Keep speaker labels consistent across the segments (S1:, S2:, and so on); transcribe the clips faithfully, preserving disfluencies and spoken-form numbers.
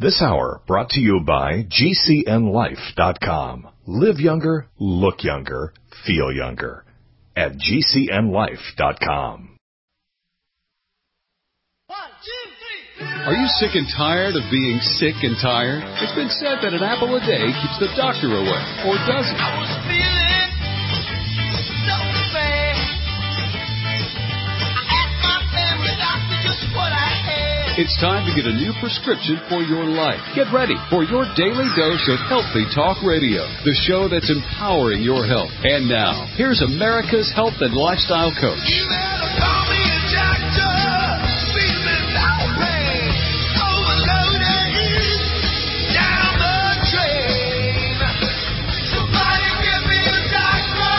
S1: This hour brought to you by G C N life dot com. Live younger, look younger, feel younger at G C N life dot com.
S2: Are you sick and tired of being sick and tired? It's been said that an apple a day keeps the doctor away, or does it?
S3: I was feeling so bad. I asked my family doctor just what I had.
S2: It's time to get a new prescription for your life. Get ready for your daily dose of Healthy Talk Radio, the show that's empowering your health. And now, here's America's health and lifestyle coach.
S3: You better call me a doctor. Feeling outraged. Overloaded. Down the drain. Somebody give me a doctor.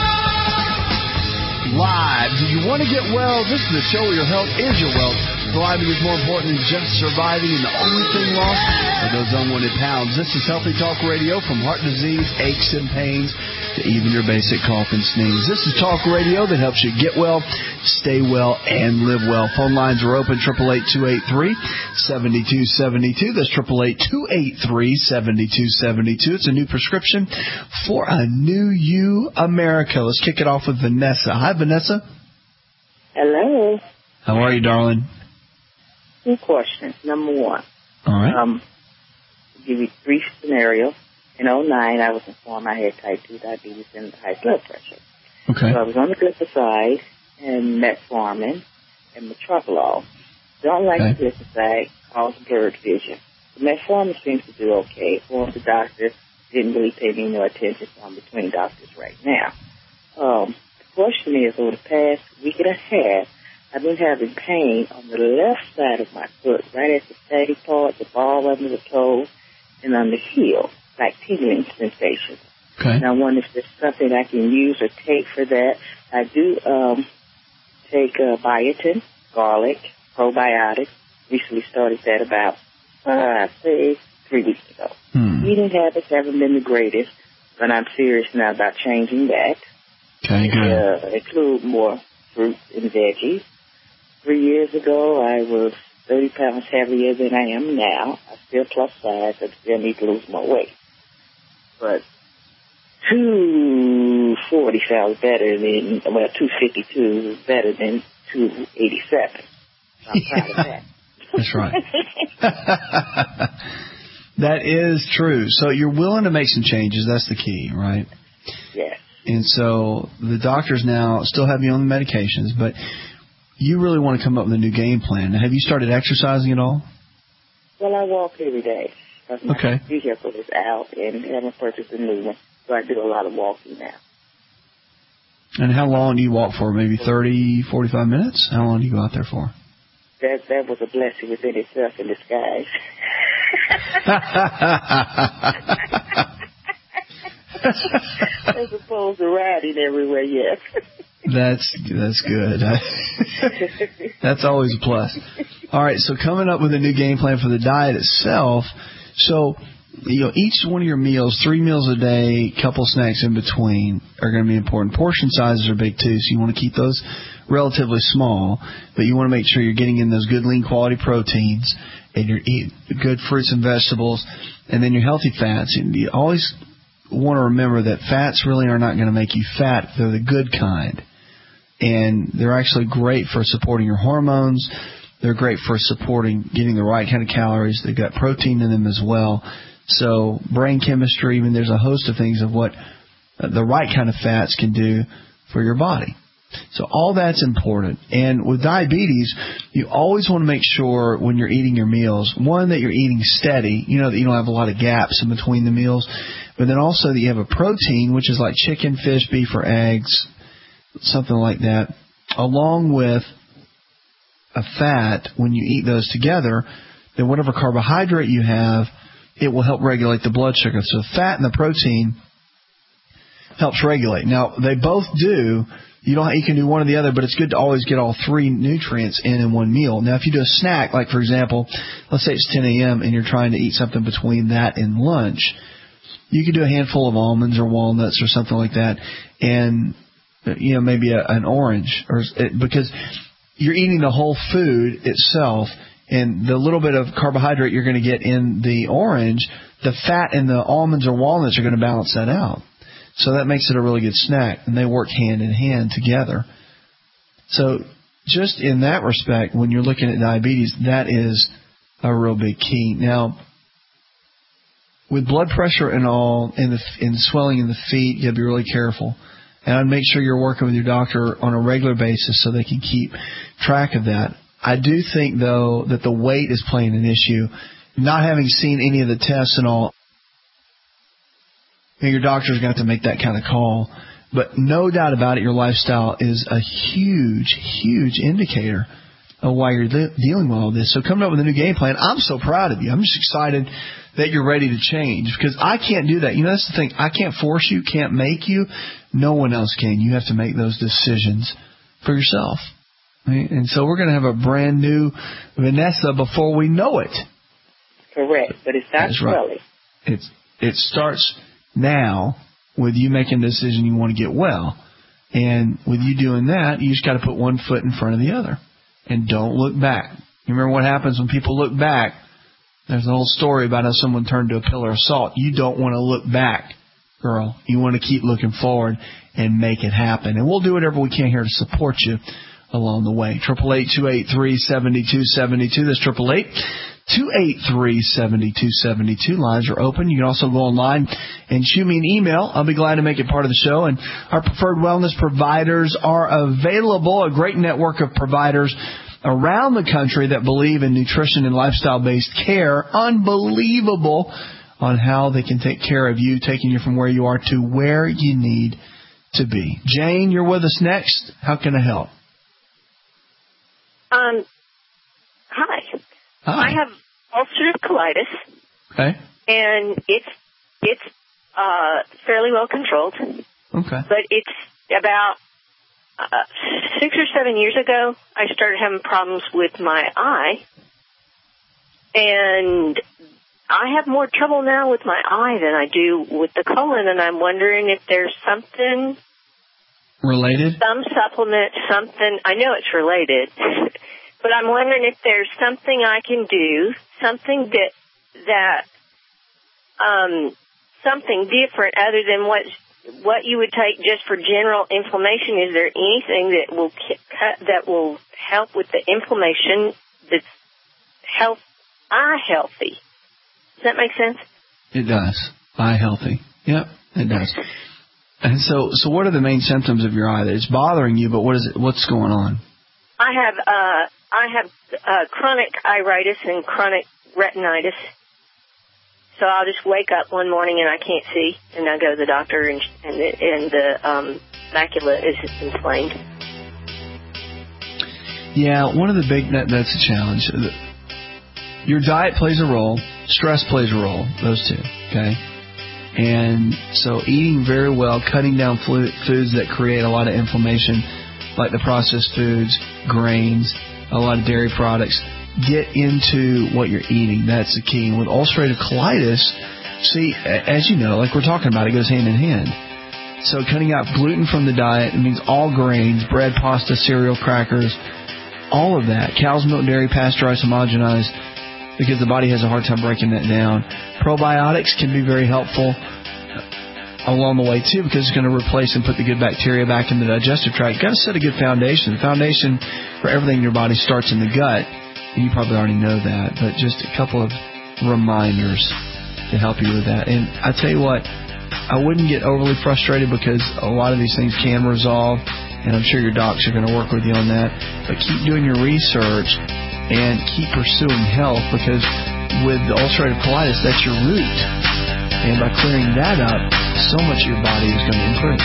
S4: Live. Do you want to get well? This is the show where your health is your wealth. Thriving is more important than just surviving, and the only thing lost are those unwanted pounds. This is Healthy Talk Radio, from heart disease, aches and pains, to even your basic cough and sneeze. This is Talk Radio that helps you get well, stay well, and live well. Phone lines are open, eight eight eight, two eight three, seven two seven two. That's eight eight eight, two eight three, seven two seven two. It's a new prescription for a new you, America. Let's kick it off with Vanessa. Hi, Vanessa.
S5: Hello.
S4: How are you, darling?
S5: Two questions. Number one.
S4: All right.
S5: Um, I'll give you three scenarios. In oh nine, I was informed I had type two diabetes and high blood pressure.
S4: Okay.
S5: So I was on the glyphoside and metformin and metoprolol. Don't like
S4: Okay.
S5: the glyphoside, caused blurred vision. The metformin seems to do okay. One of the doctors didn't really pay me no attention, so I'm between doctors right now. Um, the question is, over the past week and a half, I've been having pain on the left side of my foot, right at the fatty part, the ball under the toe, and on the heel, like tingling sensations.
S4: Okay.
S5: And I wonder if there's something I can use or take for that. I do um, take uh, biotin, garlic, probiotics. Recently started that about, uh, I'd say, three weeks ago.
S4: Hmm.
S5: Eating habits haven't been the greatest, but I'm serious now about changing that.
S4: Okay, good.
S5: Uh, include more fruits and veggies. Three years ago, I was thirty pounds heavier than I am now. I still plus size. I still need to lose more weight. But two forty sounds better than, well, two fifty-two is better than two eighty-seven. I'm proud of that.
S4: That's right. That is true. So you're willing to make some changes. That's the key, right?
S5: Yes.
S4: And so the doctors now still have you on the medications, but you really want to come up with a new game plan. Now, have you started exercising at all?
S5: Well, I walk every day. My
S4: Okay.
S5: vehicle is out, and I haven't purchased a new one, so I do a lot of walking now.
S4: And how long do you walk for? Maybe thirty, forty-five minutes? How long do you go out there for?
S5: That that was a blessing within itself in disguise. As opposed to riding everywhere, yes.
S4: That's that's good. That's always a plus. All right, so coming up with a new game plan for the diet itself. So, you know, each one of your meals, three meals a day, couple snacks in between, are going to be important. Portion sizes are big too, so you want to keep those relatively small, but you want to make sure you're getting in those good lean quality proteins and you're eating good fruits and vegetables, and then your healthy fats. And you always want to remember that fats really are not going to make you fat. They're the good kind. And they're actually great for supporting your hormones. They're great for supporting getting the right kind of calories. They've got protein in them as well. So brain chemistry, I mean, there's a host of things of what the right kind of fats can do for your body. So all that's important. And with diabetes, you always want to make sure when you're eating your meals, one, that you're eating steady, you know, that you don't have a lot of gaps in between the meals, but then also that you have a protein, which is like chicken, fish, beef, or eggs, something like that, along with a fat. When you eat those together, then whatever carbohydrate you have, it will help regulate the blood sugar. So fat and the protein helps regulate. Now, they both do. You don't. You can do one or the other, but it's good to always get all three nutrients in in one meal. Now, if you do a snack, like, for example, let's say it's ten a.m. and you're trying to eat something between that and lunch, you could do a handful of almonds or walnuts or something like that, and, you know, maybe a, an orange, or because you're eating the whole food itself And the little bit of carbohydrate you're going to get in the orange, the fat in the almonds or walnuts are going to balance that out. So that makes it a really good snack, and they work hand in hand together. So just in that respect, when you're looking at diabetes, that is a real big key. Now, with blood pressure and all, and the and swelling in the feet, you got to be really careful. And I'd make sure you're working with your doctor on a regular basis so they can keep track of that. I do think, though, that the weight is playing an issue. Not having seen any of the tests and all, your doctor's going to have to make that kind of call. But no doubt about it, your lifestyle is a huge, huge indicator of why you're li- dealing with all this. So coming up with a new game plan, I'm so proud of you. I'm just excited that you're ready to change, because I can't do that. You know, that's the thing. I can't force you, can't make you. No one else can. You have to make those decisions for yourself. Right? And so we're going to have a brand new Vanessa before we know it.
S5: Correct, but it's not
S4: That's right.
S5: swelling.
S4: It's, it starts now with you making a decision you want to get well. And with you doing that, you just got to put one foot in front of the other. And don't look back. You remember what happens when people look back? There's a whole story about how someone turned to a pillar of salt. You don't want to look back, girl. You want to keep looking forward and make it happen. And we'll do whatever we can here to support you along the way. Triple eight two eight three seven two seven two. That's triple eight two eight three seven two seven two. Lines are open. You can also go online and shoot me an email. I'll be glad to make it part of the show. And our preferred wellness providers are available. A great network of providers around the country that believe in nutrition and lifestyle-based care. Unbelievable on how they can take care of you, taking you from where you are to where you need to be. Jane, you're with us next. How can I help?
S6: Um, hi.
S4: Hi.
S6: I have ulcerative colitis.
S4: Okay.
S6: And it's it's uh, fairly well controlled.
S4: Okay.
S6: But it's about uh, six or seven years ago, I started having problems with my eye. And I have more trouble now with my eye than I do with the colon. And I'm wondering if there's something...
S4: Related?
S6: Some supplement, something. I know it's related. But I'm wondering if there's something I can do, something that, that, um, something different other than what, what you would take just for general inflammation. Is there anything that will cut, that will help with the inflammation that's health, eye healthy? Does that make sense?
S4: It does. Eye healthy. Yep, it does. And so, so what are the main symptoms of your eye? That it's bothering you, but what is it? What's going on?
S6: I have, uh, I have uh, chronic iritis and chronic retinitis. So I'll just wake up one morning and I can't see, and I go to the doctor, and and the, and the um, macula is inflamed.
S4: Yeah, one of the big that, that's a challenge. Your diet plays a role. Stress plays a role. Those two. Okay. And so eating very well, cutting down foods that create a lot of inflammation, like the processed foods, grains, a lot of dairy products. Get into what you're eating. That's the key. And with ulcerative colitis, see, as you know, like we're talking about, it goes hand in hand. So cutting out gluten from the diet, it means all grains, bread, pasta, cereal, crackers, all of that. Cow's milk, dairy, pasteurized, homogenized, because the body has a hard time breaking that down. Probiotics can be very helpful along the way, too, because it's going to replace and put the good bacteria back in the digestive tract. You've got to set a good foundation. The foundation for everything in your body starts in the gut, and you probably already know that, but just a couple of reminders to help you with that. And I tell you what, I wouldn't get overly frustrated, because a lot of these things can resolve, and I'm sure your docs are going to work with you on that. But keep doing your research and keep pursuing health, because with the ulcerative colitis, that's your root. And by clearing that up, so much of your body is going to improve.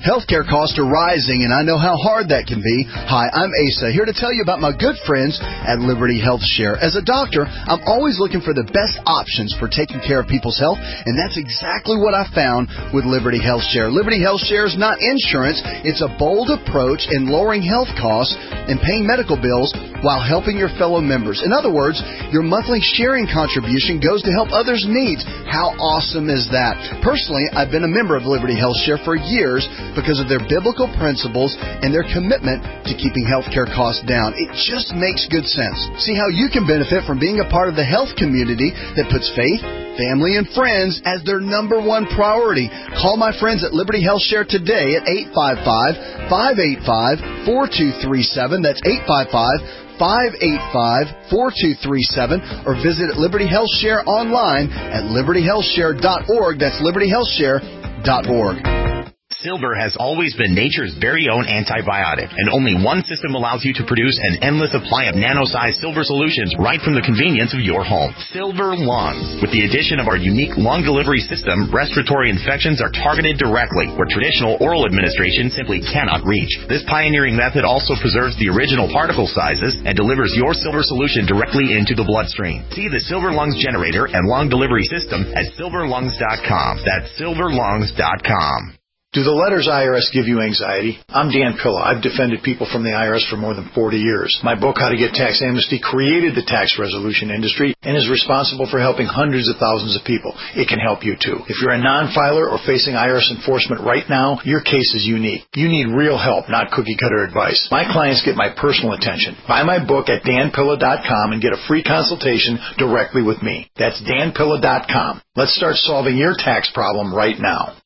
S4: Healthcare costs are rising, and I know how hard that can be. Hi, I'm Asa, here to tell you about my good friends at Liberty Health Share. As a doctor, I'm always looking for the best options for taking care of people's health, and that's exactly what I found with Liberty Health Share. Liberty Health Share is not insurance. It's a bold approach in lowering health costs and paying medical bills while helping your fellow members. In other words, your monthly sharing contribution goes to help others' needs. How awesome is that? Personally, I've been a member of Liberty Health Share for years because of their biblical principles and their commitment to keeping healthcare costs down. It just makes good sense. See how you can benefit from being a part of the health community that puts faith, family, and friends as their number one priority. Call my friends at Liberty Health Share today at eight five five, five eight five, four two three seven. That's eight five five, five eight five, four two three seven, or visit Liberty Health Share online at liberty health share dot org. That's liberty health share dot org.
S7: Silver has always been nature's very own antibiotic, and only one system allows you to produce an endless supply of nano-sized silver solutions right from the convenience of your home. Silver Lungs. With the addition of our unique lung delivery system, respiratory infections are targeted directly, where traditional oral administration simply cannot reach. This pioneering method also preserves the original particle sizes and delivers your silver solution directly into the bloodstream. See the Silver Lungs generator and lung delivery system at silver lungs dot com. That's silver lungs dot com.
S8: Do the letters I R S give you anxiety? I'm Dan Pilla. I've defended people from the I R S for more than forty years. My book, How to Get Tax Amnesty, created the tax resolution industry and is responsible for helping hundreds of thousands of people. It can help you, too. If you're a non-filer or facing I R S enforcement right now, your case is unique. You need real help, not cookie-cutter advice. My clients get my personal attention. Buy my book at dan pilla dot com and get a free consultation directly with me. That's dan pilla dot com. Let's start solving your tax problem right now.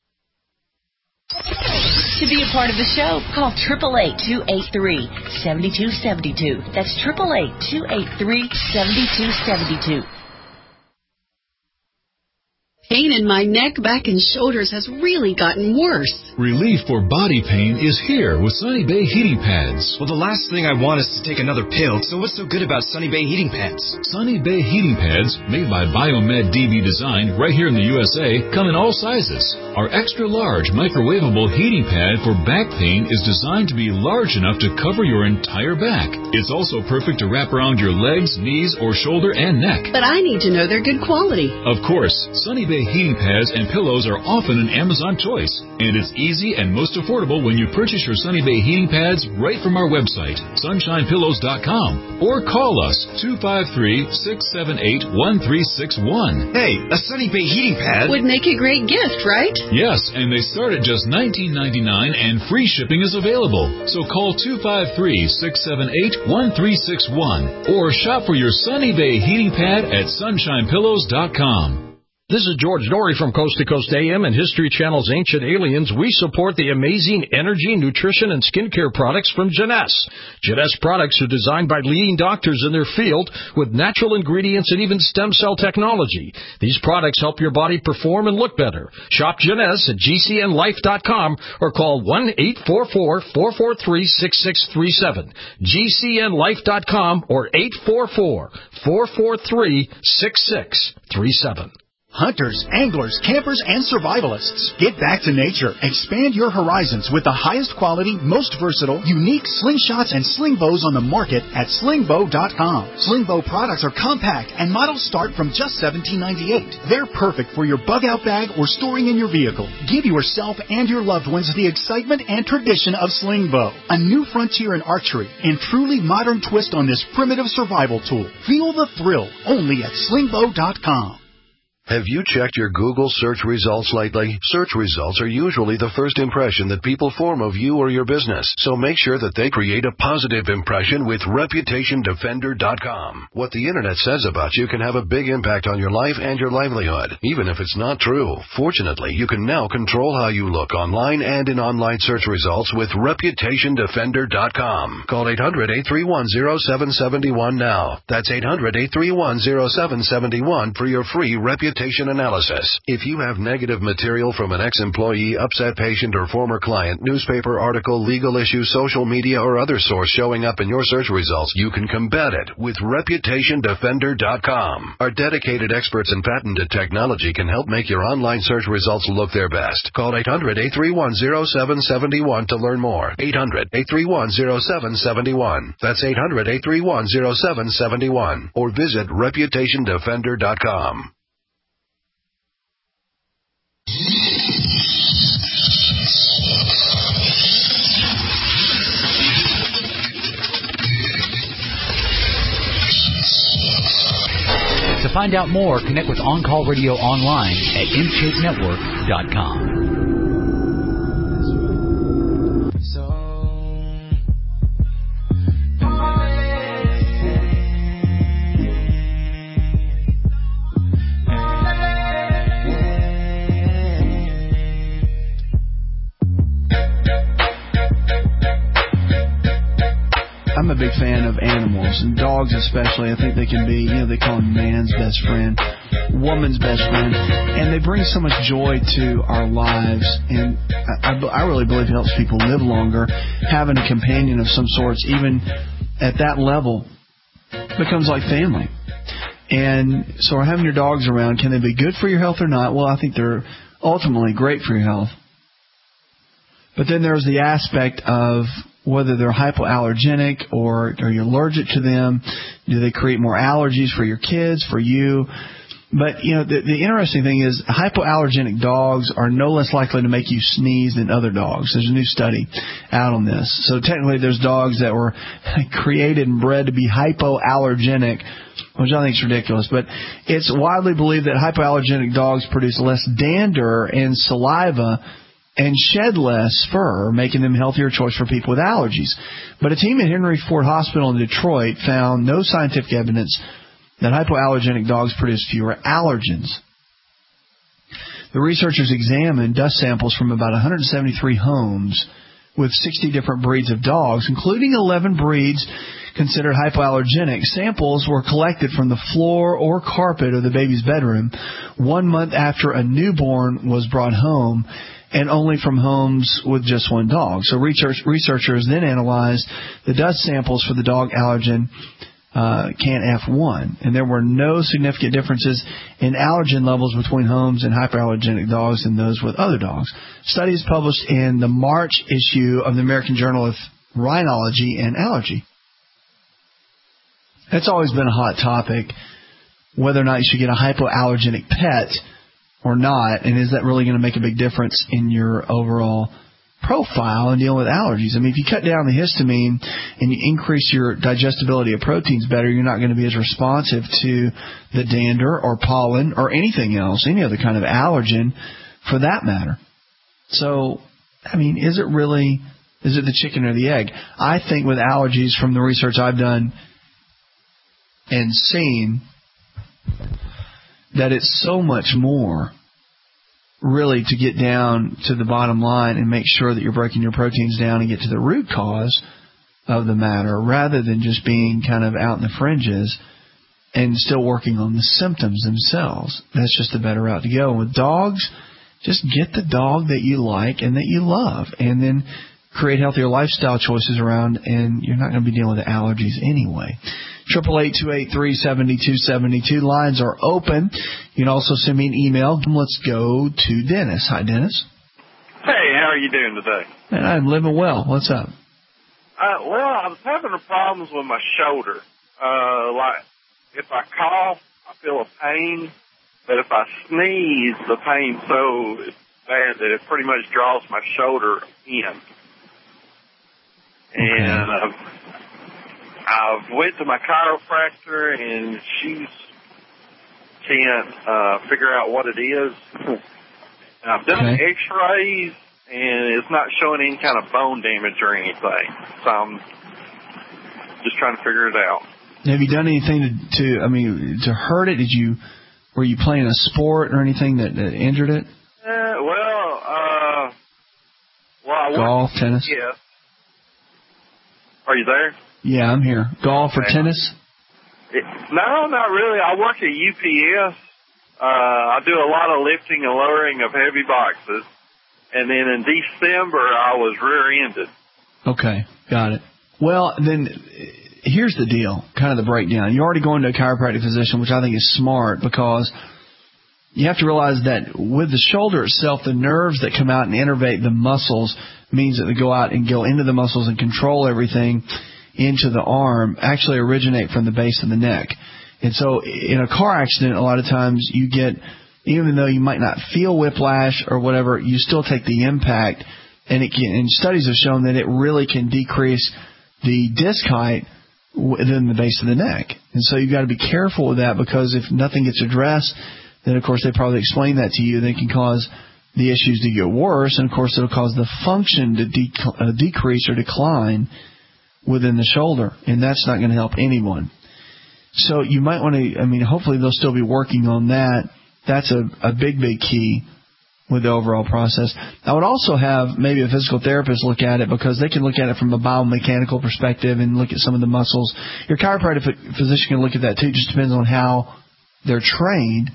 S9: To be a part of the show, call eight eight eight, two eight three, seven two seven two. That's eight eight eight, two eight three, seven two seven two.
S10: Pain in my neck, back, and shoulders has really gotten worse.
S11: Relief for body pain is here with Sunny Bay Heating Pads.
S12: Well, the last thing I want is to take another pill, so what's so good about Sunny Bay Heating Pads?
S11: Sunny Bay Heating Pads, made by Biomed D B Design right here in the U S A, come in all sizes. Our extra-large microwavable heating pad for back pain is designed to be large enough to cover your entire back. It's also perfect to wrap around your legs, knees, or shoulder and neck.
S10: But I need to know they're good quality.
S11: Of course, Sunny Bay heating pads and pillows are often an Amazon choice, and it's easy and most affordable when you purchase your Sunny Bay heating pads right from our website, sunshine pillows dot com, or call us two five three, six seven eight, one three six one.
S12: Hey, a Sunny Bay heating pad
S10: would make a great gift, right?
S11: Yes, and they start at just nineteen ninety-nine dollars and free shipping is available. So call two five three, six seven eight, one three six one or shop for your Sunny Bay heating pad at sunshine pillows dot com.
S13: This is George Norrie from Coast to Coast A M and History Channel's Ancient Aliens. We support the amazing energy, nutrition, and skincare products from Jeunesse. Jeunesse products are designed by leading doctors in their field with natural ingredients and even stem cell technology. These products help your body perform and look better. Shop Jeunesse at G C N life dot com or call one eight four four, four four three, six six three seven. G C N life dot com or eight four four, four four three, six six three seven.
S14: Hunters, anglers, campers, and survivalists. Get back to nature. Expand your horizons with the highest quality, most versatile, unique slingshots and sling bows on the market at sling bow dot com. Sling bow products are compact and models start from just seventeen ninety-eight. They're perfect for your bug out bag or storing in your vehicle. Give yourself and your loved ones the excitement and tradition of sling bow. A new frontier in archery and truly modern twist on this primitive survival tool. Feel the thrill only at sling bow dot com.
S15: Have you checked your Google search results lately? Search results are usually the first impression that people form of you or your business, so make sure that they create a positive impression with reputation defender dot com. What the Internet says about you can have a big impact on your life and your livelihood, even if it's not true. Fortunately, you can now control how you look online and in online search results with reputation defender dot com. Call eight hundred, eight three one, zero seven seven one now. That's eight hundred, eight three one, zero seven seven one for your free reputation reputation analysis. If you have negative material from an ex-employee, upset patient, or former client, newspaper article, legal issue, social media, or other source showing up in your search results, you can combat it with reputation defender dot com. Our dedicated experts in patented technology can help make your online search results look their best. Call eight hundred, eight three one, zero seven seven one to learn more. eight hundred, eight three one, zero seven seven one. That's eight hundred, eight three one, zero seven seven one. Or visit reputation defender dot com.
S16: To find out more, connect with On Call Radio online at in shape network dot com.
S4: I'm a big fan of animals, and dogs especially. I think they can be, you know, they call them man's best friend, woman's best friend, and they bring so much joy to our lives. And I, I, I really believe it helps people live longer. Having a companion of some sorts, even at that level, becomes like family. And so having your dogs around, can they be good for your health or not? Well, I think they're ultimately great for your health. But then there's the aspect of whether they're hypoallergenic or are you allergic to them. Do they create more allergies for your kids, for you? But, you know, the, the interesting thing is hypoallergenic dogs are no less likely to make you sneeze than other dogs. There's a new study out on this. So technically there's dogs that were created and bred to be hypoallergenic, which I think is ridiculous. But it's widely believed that hypoallergenic dogs produce less dander and saliva and shed less fur, making them a healthier choice for people with allergies. But a team at Henry Ford Hospital in Detroit found no scientific evidence that hypoallergenic dogs produce fewer allergens. The researchers examined dust samples from about one hundred seventy-three homes with sixty different breeds of dogs, including eleven breeds considered hypoallergenic. Samples were collected from the floor or carpet of the baby's bedroom one month after a newborn was brought home, and only from homes with just one dog. So research, researchers then analyzed the dust samples for the dog allergen uh, CAN F one, and there were no significant differences in allergen levels between homes and hyperallergenic dogs and those with other dogs. Studies published in the March issue of the American Journal of Rhinology and Allergy. It's always been a hot topic, whether or not you should get a hypoallergenic pet or not, and is that really going to make a big difference in your overall profile and dealing with allergies? I mean, if you cut down the histamine and you increase your digestibility of proteins better, you're not going to be as responsive to the dander or pollen or anything else, any other kind of allergen for that matter. So, I mean, is it really, is it the chicken or the egg? I think with allergies, from the research I've done and seen, that it's so much more really to get down to the bottom line and make sure that you're breaking your proteins down and get to the root cause of the matter, rather than just being kind of out in the fringes and still working on the symptoms themselves. That's just a better route to go. And with dogs, just get the dog that you like and that you love, and then create healthier lifestyle choices around, and you're not going to be dealing with allergies anyway. Triple eight two eight three seventy two seventy two. Lines are open. You can also send me an email. Let's go to Dennis. Hi, Dennis.
S17: Hey, how are you doing today?
S4: Man, I'm living well. What's up?
S17: Uh, well, I was having problems with my shoulder. Uh, like if I cough, I feel a pain, but if I sneeze, the pain's so bad that it pretty much draws my shoulder in.
S4: Okay.
S17: And uh, I've went to my chiropractor, and she can't uh, figure out what it is. And I've done
S4: Okay.
S17: X-rays, and it's not showing any kind of bone damage or anything. So I'm just trying to figure it out.
S4: Have you done anything to, to I mean, to hurt it? Did you, were you playing a sport or anything that, that injured it?
S17: Uh, well, uh, well, I
S4: Golf,
S17: work,
S4: tennis?
S17: Yeah. Are you there?
S4: Yeah, I'm here. Golf or tennis?
S17: It, no, not really. I work at U P S Uh, I do a lot of lifting and lowering of heavy boxes. And then in December, I was rear-ended.
S4: Okay, got it. Well, then here's the deal, kind of the breakdown. You're already going to a chiropractic physician, which I think is smart, because you have to realize that with the shoulder itself, the nerves that come out and innervate the muscles means that they go out and go into the muscles and control everything into the arm actually originate from the base of the neck. And so in a car accident, a lot of times you get, even though you might not feel whiplash or whatever, you still take the impact. And it can, and studies have shown that it really can decrease the disc height within the base of the neck. And so you've got to be careful with that, because if nothing gets addressed, then of course they probably explain that to you. They can cause the issues to get worse, and of course it'll cause the function to de- uh, decrease or decline within the shoulder, and that's not going to help anyone. So you might want to, I mean, hopefully they'll still be working on that. That's a, a big, big key with the overall process. I would also have maybe a physical therapist look at it, because they can look at it from a biomechanical perspective and look at some of the muscles. Your chiropractic physician can look at that too. It just depends on how they're trained,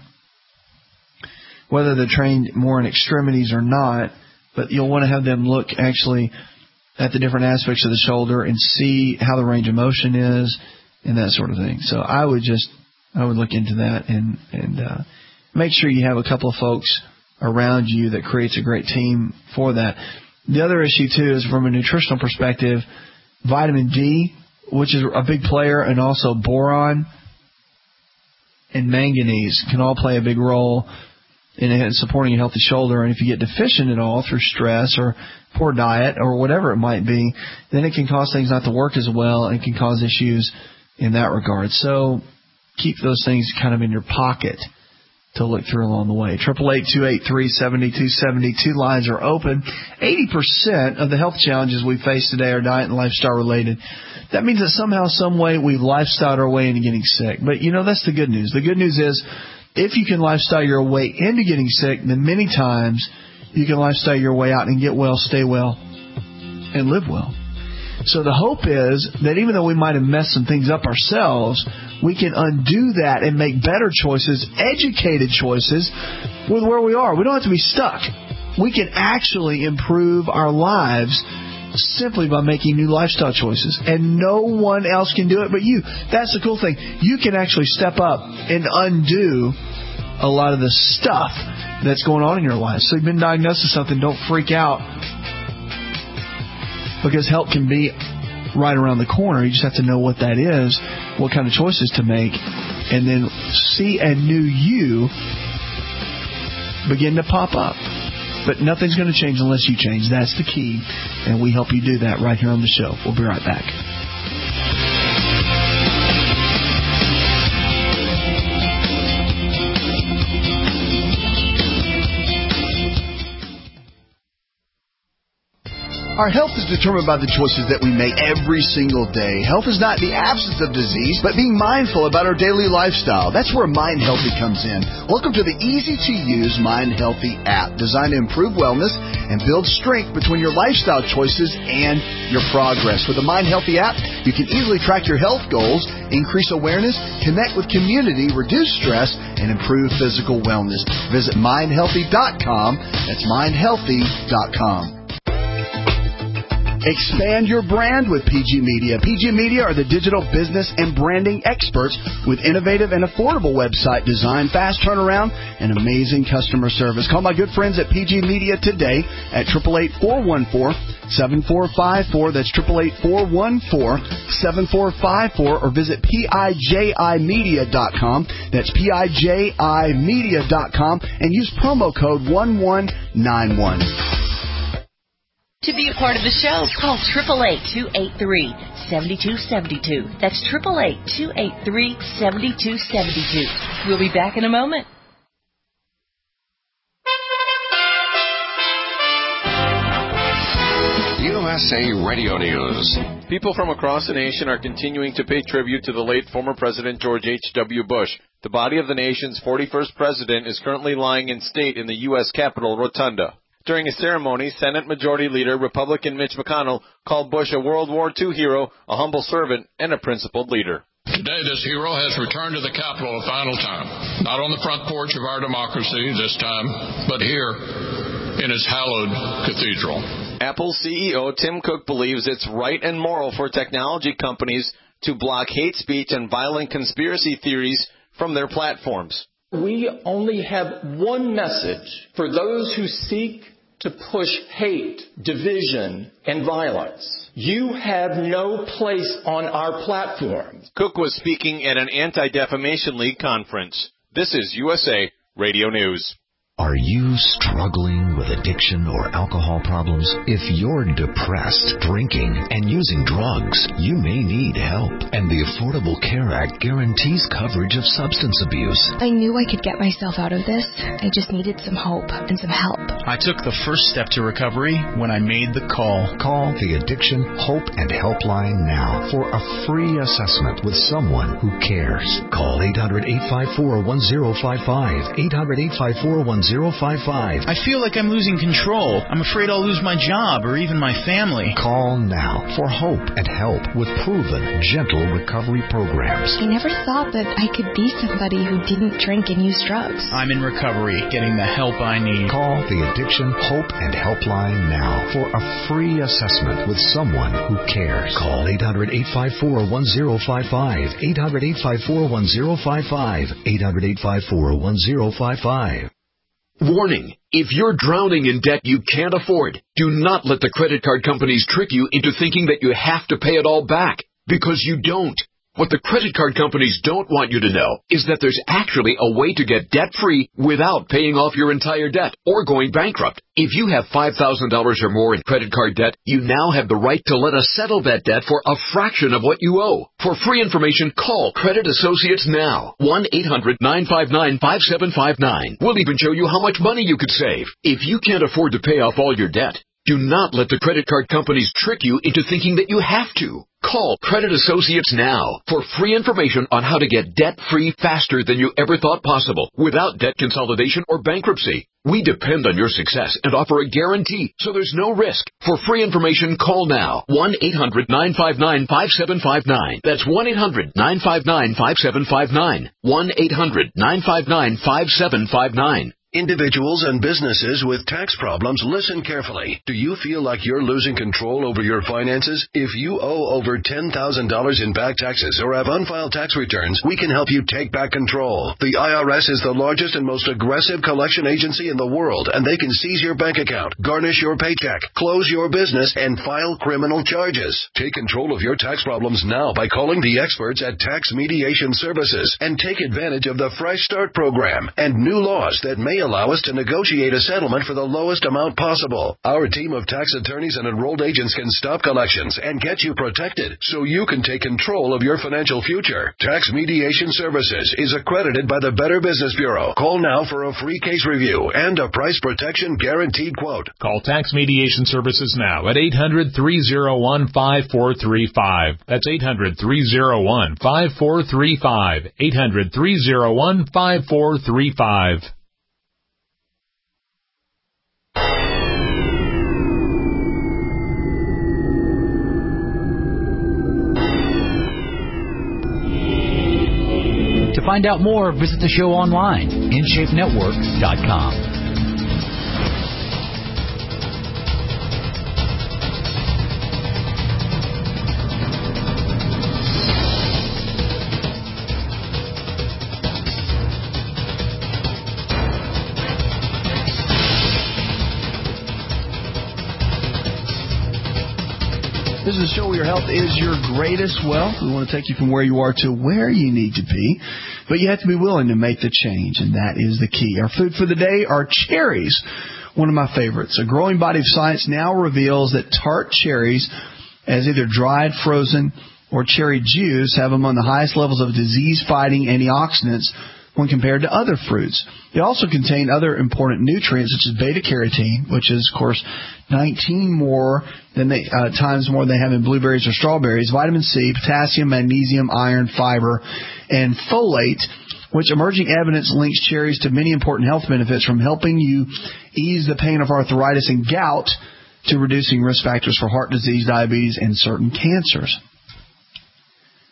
S4: whether they're trained more in extremities or not. But you'll want to have them look actually at the different aspects of the shoulder and see how the range of motion is and that sort of thing. So I would just, I would look into that and, and uh, make sure you have a couple of folks around you that creates a great team for that. The other issue, too, is from a nutritional perspective, vitamin D, which is a big player, and also boron and manganese can all play a big role in supporting a healthy shoulder. And if you get deficient at all through stress or poor diet or whatever it might be, then it can cause things not to work as well and can cause issues in that regard. So keep those things kind of in your pocket to look through along the way. eight eight eight, two eight three, seven two seven two. Lines are open. eighty percent of the health challenges we face today are diet and lifestyle related. That means that somehow, some way, we've lifestyled our way into getting sick. But, you know, that's the good news. The good news is, if you can lifestyle your way into getting sick, then many times you can lifestyle your way out and get well, stay well, and live well. So the hope is that even though we might have messed some things up ourselves, we can undo that and make better choices, educated choices with where we are. We don't have to be stuck. We can actually improve our lives simply by making new lifestyle choices. And no one else can do it but you. That's the cool thing. You can actually step up and undo a lot of the stuff that's going on in your life. So you've been diagnosed with something, don't freak out, because help can be right around the corner. You just have to know what that is, what kind of choices to make, and then see a new you begin to pop up. But nothing's going to change unless you change. That's the key, and we help you do that right here on the show. We'll be right back. Our health is determined by the choices that we make every single day. Health is not the absence of disease, but being mindful about our daily lifestyle. That's where Mind Healthy comes in. Welcome to the easy-to-use Mind Healthy app, designed to improve wellness and build strength between your lifestyle choices and your progress. With the Mind Healthy app, you can easily track your health goals, increase awareness, connect with community, reduce stress, and improve physical wellness. Visit mind healthy dot com. That's mind healthy dot com. Expand your brand with P G Media. P G Media are the digital business and branding experts with innovative and affordable website design, fast turnaround, and amazing customer service. Call my good friends at P G Media today at eight eight eight, four one four, seven four five four. That's eight eight eight, four one four, seven four five four, or visit P I J I media dot com. That's P I J I media dot com, and use promo code one one nine one.
S9: To be a part of the show, call eight eight eight, two eight three, seven two seven two. That's eight eight eight, two eight three, seven two seven two. We'll be back in a moment.
S18: U S A Radio News.
S19: People from across the nation are continuing to pay tribute to the late former President George H W. Bush. The body of the nation's forty-first president is currently lying in state in the U S Capitol Rotunda. During a ceremony, Senate Majority Leader Republican Mitch McConnell called Bush a World War Two hero, a humble servant, and a principled leader.
S20: Today, this hero has returned to the Capitol a final time, not on the front porch of our democracy this time, but here in its hallowed cathedral.
S19: Apple C E O Tim Cook believes it's right and moral for technology companies to block hate speech and violent conspiracy theories from their platforms.
S21: We only have one message for those who seek to push hate, division, and violence. You have no place on our platform.
S19: Cook was speaking at an Anti-Defamation League conference. This is U S A Radio News.
S22: Are you struggling with addiction or alcohol problems? If you're depressed, drinking, and using drugs, you may need help. And the Affordable Care Act guarantees coverage of substance abuse.
S23: I knew I could get myself out of this. I just needed some hope and some help.
S12: I took the first step to recovery when I made the call.
S22: Call the Addiction Hope and Helpline now for a free assessment with someone who cares. Call eight hundred, eight five four, one zero five five, eight hundred, eight five four, one zero five five.
S12: I feel like I'm losing control. I'm afraid I'll lose my job or even my family.
S22: Call now for hope and help with proven, gentle recovery programs.
S23: I never thought that I could be somebody who didn't drink and use drugs.
S12: I'm in recovery, getting the help I need.
S22: Call the Addiction Hope and Helpline now for a free assessment with someone who cares. Call eight hundred, eight five four, one zero five five, eight hundred, eight five four, one zero five five, eight hundred, eight five four, one zero five five.
S24: Warning, if you're drowning in debt you can't afford, do not let the credit card companies trick you into thinking that you have to pay it all back, because you don't. What the credit card companies don't want you to know is that there's actually a way to get debt-free without paying off your entire debt or going bankrupt. If you have five thousand dollars or more in credit card debt, you now have the right to let us settle that debt for a fraction of what you owe. For free information, call Credit Associates now. one eight hundred, nine five nine, five seven five nine. We'll even show you how much money you could save. If you can't afford to pay off all your debt, do not let the credit card companies trick you into thinking that you have to. Call Credit Associates now for free information on how to get debt-free faster than you ever thought possible without debt consolidation or bankruptcy. We depend on your success and offer a guarantee, so there's no risk. For free information, call now. one eight hundred, nine five nine, five seven five nine. That's one eight hundred, nine five nine, five seven five nine. one eight hundred, nine five nine, five seven five nine.
S15: Individuals and businesses with tax problems, listen carefully. Do you feel like you're losing control over your finances? If you owe over ten thousand dollars in back taxes or have unfiled tax returns, we can help you take back control. The I R S is the largest and most aggressive collection agency in the world, and they can seize your bank account, garnish your paycheck, close your business, and file criminal charges. Take control of your tax problems now by calling the experts at Tax Mediation Services and take advantage of the Fresh Start program and new laws that may allow us to negotiate a settlement for the lowest amount possible. Our team of tax attorneys and enrolled agents can stop collections and get you protected so you can take control of your financial future. Tax Mediation Services is accredited by the Better Business Bureau. Call now for a free case review and a price protection guaranteed quote.
S25: Call Tax Mediation Services now at eight hundred, three oh one, five four three five. That's eight hundred, three oh one, five four three five. eight hundred, three oh one, five four three five.
S16: To find out more, visit the show online, in shape network dot com.
S4: This is a show where your health is your greatest wealth. We want to take you from where you are to where you need to be, but you have to be willing to make the change, and that is the key. Our food for the day are cherries, one of my favorites. A growing body of science now reveals that tart cherries, as either dried, frozen, or cherry juice, have among the highest levels of disease-fighting antioxidants when compared to other fruits. They also contain other important nutrients such as beta-carotene, which is, of course, nineteen more than they, uh, times more than they have in blueberries or strawberries, vitamin C, potassium, magnesium, iron, fiber, and folate, which emerging evidence links cherries to many important health benefits, from helping you ease the pain of arthritis and gout to reducing risk factors for heart disease, diabetes, and certain cancers.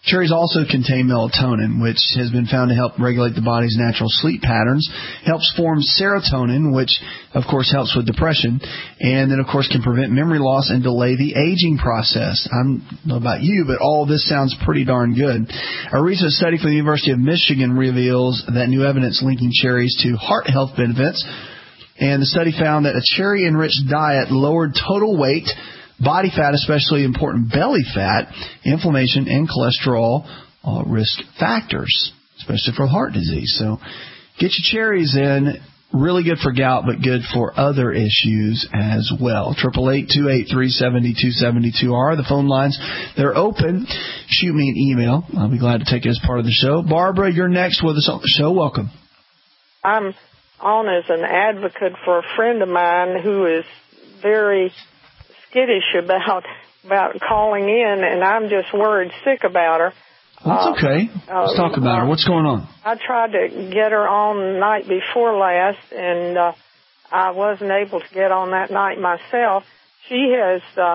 S4: Cherries also contain melatonin, which has been found to help regulate the body's natural sleep patterns, helps form serotonin, which, of course, helps with depression, and then, of course, can prevent memory loss and delay the aging process. I don't know about you, but all of this sounds pretty darn good. A recent study from the University of Michigan reveals that new evidence linking cherries to heart health benefits, and the study found that a cherry-enriched diet lowered total weight, body fat, especially important belly fat, inflammation, and cholesterol uh, risk factors, especially for heart disease. So get your cherries in. Really good for gout, but good for other issues as well. eight eight eight, two eight three, seven two seven two are the phone lines. They're open. Shoot me an email. I'll be glad to take it as part of the show. Barbara, you're next with us on the show. Welcome.
S1: I'm on as an advocate for a friend of mine who is very skittish about about calling in, and I'm just worried sick about her.
S4: That's uh, okay. Let's uh, talk about her. What's going on?
S1: I tried to get her on the night before last, and uh, I wasn't able to get on that night myself. She has uh,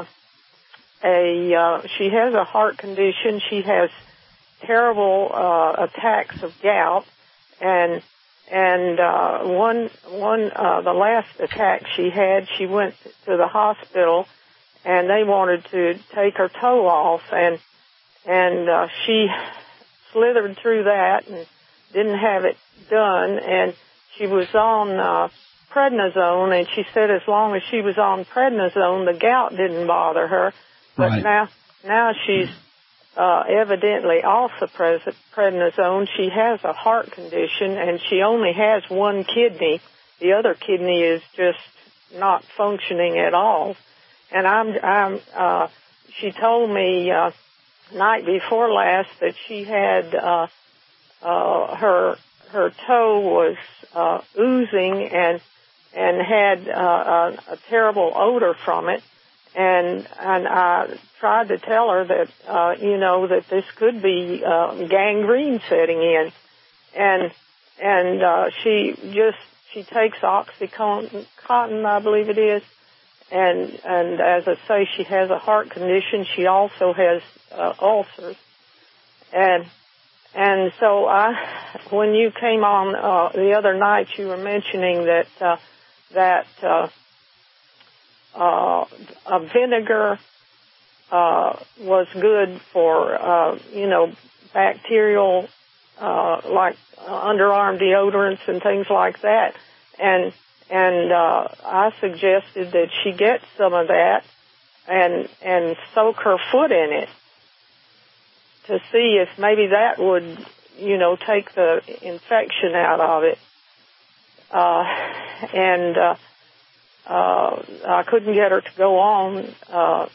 S1: a uh, she has a heart condition. She has terrible uh, attacks of gout, and and uh, one one uh, the last attack she had, she went to the hospital. And they wanted to take her toe off, and and uh, she slithered through that and didn't have it done. And she was on uh, prednisone, and she said as long as she was on prednisone, the gout didn't bother her. But right. now now she's uh, evidently off the prednisone. She has a heart condition, and she only has one kidney. The other kidney is just not functioning at all. And I'm, I'm, uh, she told me, uh, night before last that she had, uh, uh, her, her toe was, uh, oozing and, and had, uh, a, a terrible odor from it. And, and I tried to tell her that, uh, you know, that this could be, uh, gangrene setting in. And, and, uh, she just, she takes OxyContin, I believe it is. And, and as I say, she has a heart condition. She also has, uh, ulcers. And, and so I, when you came on, uh, the other night, you were mentioning that, uh, that, uh, uh, a vinegar, uh, was good for, uh, you know, bacterial, uh, like uh, underarm deodorants and things like that. And, And, uh, I suggested that she get some of that and, and soak her foot in it to see if maybe that would, you know, take the infection out of it. Uh, and, uh, uh, I couldn't get her to go on, uh,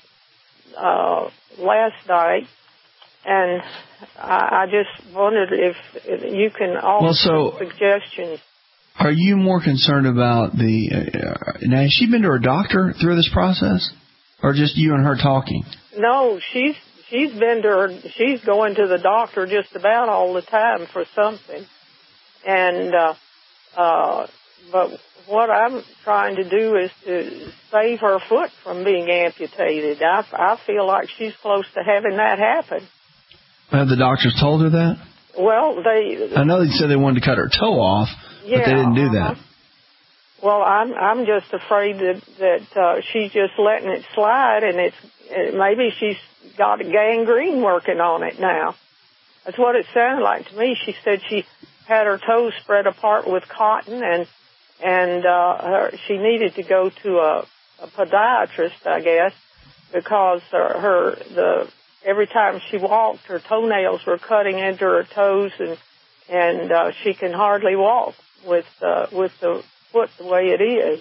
S1: uh, last night. And I, I just wondered if, if you can offer well, so- suggestions.
S4: Are you more concerned about the... Uh, now, has she been to her doctor through this process? Or just you and her talking?
S1: No, she's she's been to her... She's going to the doctor just about all the time for something. And, uh, uh, but what I'm trying to do is to save her foot from being amputated. I, I feel like she's close to having that happen.
S4: Have the doctors told her that?
S1: Well, they...
S4: I know they said they wanted to cut her toe off.
S1: Yeah,
S4: but they didn't do that.
S1: Uh-huh. Well, I'm I'm just afraid that that uh, she's just letting it slide, and it's it, maybe she's got a gangrene working on it now. That's what it sounded like to me. She said she had her toes spread apart with cotton, and and uh, her, she needed to go to a, a podiatrist, I guess, because her, her the every time she walked, her toenails were cutting into her toes, and and uh, she can hardly walk with uh, with the foot the way it is.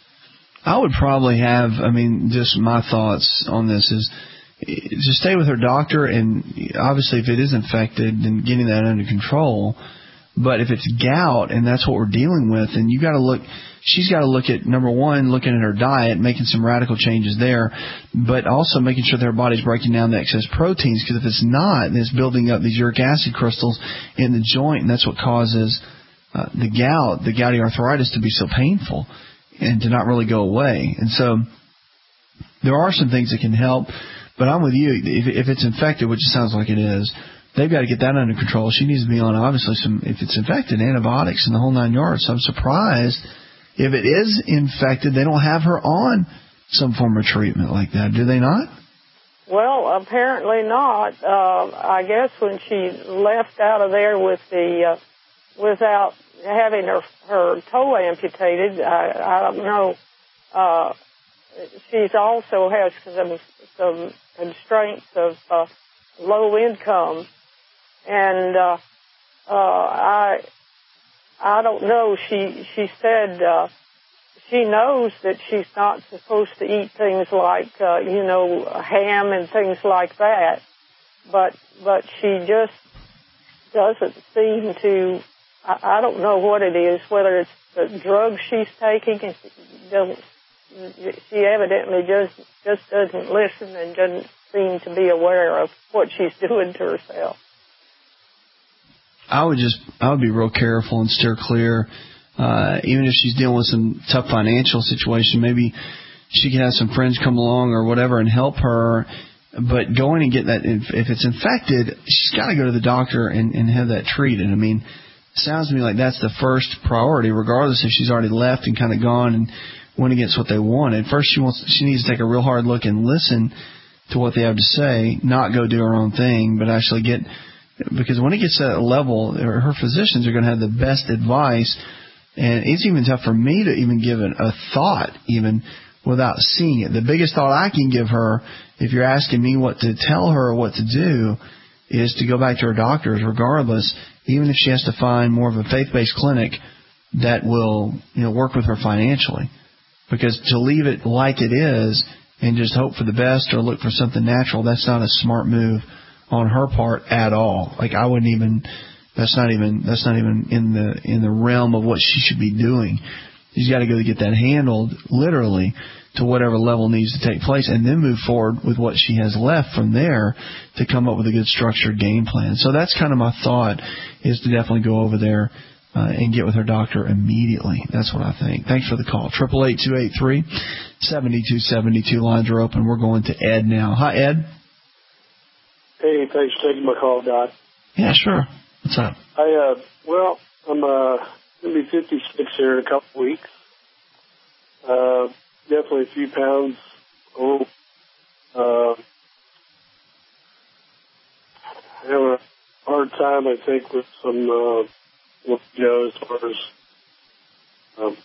S4: I would probably have, I mean, just my thoughts on this is just stay with her doctor, and obviously if it is infected, then getting that under control. But if it's gout and that's what we're dealing with, then you got to look, she's got to look at, number one, looking at her diet, making some radical changes there, but also making sure that her body's breaking down the excess proteins, because if it's not, then it's building up these uric acid crystals in the joint, and that's what causes uh, the gout, the gouty arthritis to be so painful and to not really go away. And so there are some things that can help, but I'm with you. If, if it's infected, which it sounds like it is, they've got to get that under control. She needs to be on, obviously, some, if it's infected, antibiotics and the whole nine yards. So I'm surprised if it is infected, they don't have her on some form of treatment like that. Do they not?
S1: Well, apparently not. Uh, I guess when she left out of there with the, uh, without having her, her toe amputated, I, I don't know, uh, she's also has some, some constraints of, uh, low income. And, uh, uh, I, I don't know. She, she said, uh, she knows that she's not supposed to eat things like, uh, you know, ham and things like that. But, but she just doesn't seem to, I, I don't know what it is, whether it's the drugs she's taking, and she doesn't, she evidently just, just doesn't listen and doesn't seem to be aware of what she's doing to herself.
S4: I would just, I would be real careful and steer clear. Uh, even if she's dealing with some tough financial situation, maybe she could have some friends come along or whatever and help her. But going and get that, if it's infected, she's got to go to the doctor and, and have that treated. I mean, it sounds to me like that's the first priority, regardless if she's already left and kind of gone and went against what they wanted. First, she wants, she needs to take a real hard look and listen to what they have to say, not go do her own thing, but actually get, because when it gets to that level, her physicians are going to have the best advice. And it's even tough for me to even give it a thought, even without seeing it. The biggest thought I can give her, if you're asking me what to tell her or what to do, is to go back to her doctors regardless, even if she has to find more of a faith-based clinic that will, you know, work with her financially. Because to leave it like it is and just hope for the best or look for something natural, that's not a smart move on her part at all. Like, I wouldn't even... That's not even that's not even in the in the realm of what she should be doing. She's got to go to get that handled literally to whatever level needs to take place, and then move forward with what she has left from there to come up with a good structured game plan. So that's kind of my thought, is to definitely go over there uh, and get with her doctor immediately. That's what I think. Thanks for the call. Triple eight two eight three seventy two seventy two. Lines are open. We're going to Ed now. Hi, Ed.
S2: Hey, thanks for taking my call, Doc.
S4: Yeah, sure. What's up?
S2: I, uh, well, I'm, uh, going to be fifty-six here in a couple of weeks. Uh, definitely a few pounds old. Uh, I have a hard time, I think, with some, uh, you know, as far as, um,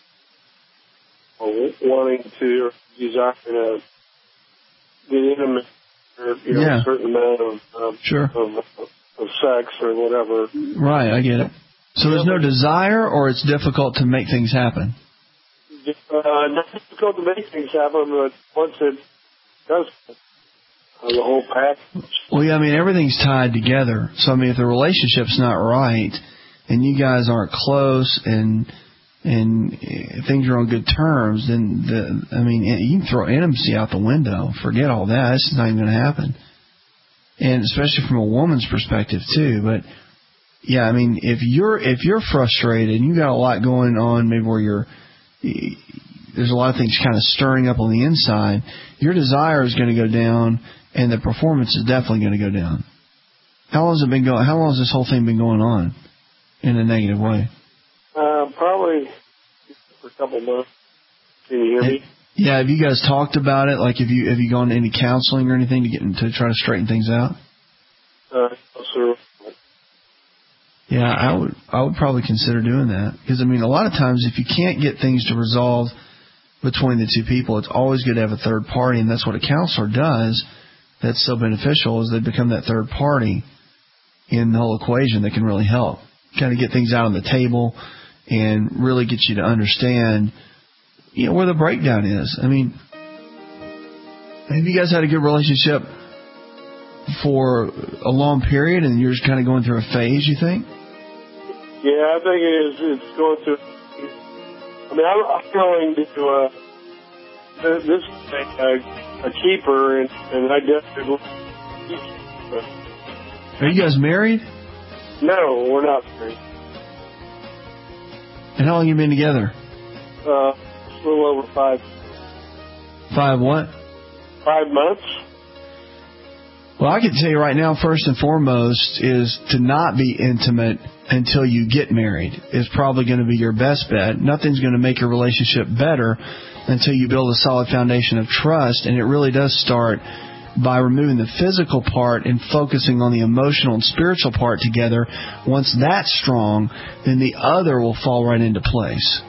S2: wanting to, or desiring to get intimate, or, you know,
S4: yeah.
S2: a certain amount of, um,
S4: sure.
S2: of, of sex or whatever.
S4: Right, I get it. So there's no desire, or it's difficult to make things happen?
S2: Uh, not difficult to make things happen, but once it does, uh, the whole package.
S4: Well, yeah, I mean, everything's tied together. So, I mean, if the relationship's not right, and you guys aren't close, and and things are on good terms, then, the I mean, you can throw intimacy out the window. Forget all that. This is not even going to happen. And especially from a woman's perspective too. But yeah, I mean, if you're if you're frustrated and you got a lot going on, maybe where you're there's a lot of things kind of stirring up on the inside, your desire is going to go down, and the performance is definitely going to go down. How long has it been going? How long has this whole thing been going on in a negative way?
S2: Uh, probably for a couple months. Can you hear me?
S4: Yeah, have you guys talked about it? Like, have you have you gone to any counseling or anything to get to try to straighten things out?
S2: Uh, sir.
S4: Yeah, I would I would probably consider doing that, because I mean, a lot of times if you can't get things to resolve between the two people, it's always good to have a third party, and that's what a counselor does. That's so beneficial, is they become that third party in the whole equation that can really help, kind of get things out on the table, and really get you to understand, you know, where the breakdown is. I mean, have you guys had a good relationship for a long period, and you're just kind of going through a phase, you think?
S2: Yeah, I think it is. It's going through. I mean, I'm, I'm willing to. Uh, this is a, a keeper, and, and I definitely.
S4: Are you guys married?
S2: No, we're not married.
S4: And how long have you been together?
S2: Uh, a little over five.
S4: Five what?
S2: Five months.
S4: Well, I can tell you right now, first and foremost, is to not be intimate until you get married is probably going to be your best bet. Nothing's going to make your relationship better until you build a solid foundation of trust, and it really does start by removing the physical part and focusing on the emotional and spiritual part together. Once that's strong, then the other will fall right into place.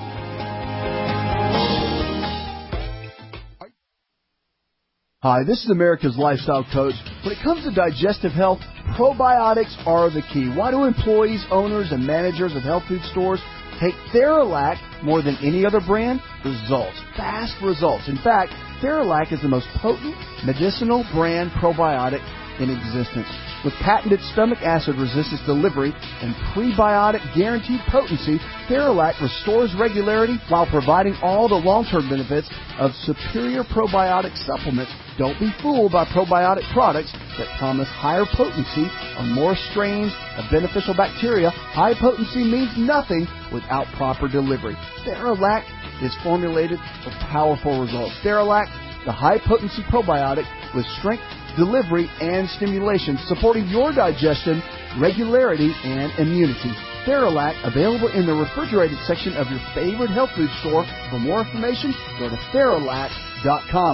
S3: Hi, this is America's Lifestyle Coach. When it comes to digestive health, probiotics are the key. Why do employees, owners, and managers of health food stores take Theralac more than any other brand? Results. Fast results. In fact, Theralac is the most potent medicinal brand probiotic in existence. With patented stomach acid resistance delivery and prebiotic guaranteed potency, Theralac restores regularity while providing all the long-term benefits of superior probiotic supplements. Don't be fooled by probiotic products that promise higher potency or more strains of beneficial bacteria. High potency means nothing without proper delivery. Theralac is formulated for powerful results. Theralac, the high-potency probiotic with strength, delivery, and stimulation, supporting your digestion, regularity, and immunity. Theralac, available in the refrigerated section of your favorite health food store. For more information, go to Theralac dot com.